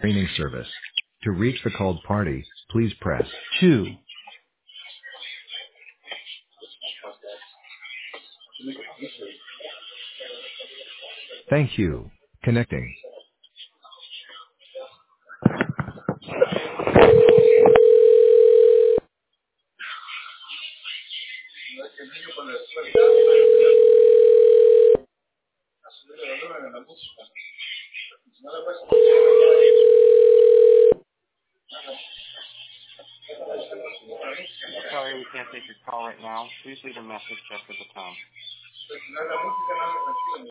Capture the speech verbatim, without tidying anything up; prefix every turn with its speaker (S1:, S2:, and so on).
S1: Training service. To reach the called party, please press two. Thank you. Connecting.
S2: Sorry, we can't take your call right now. Please leave a message after the tone.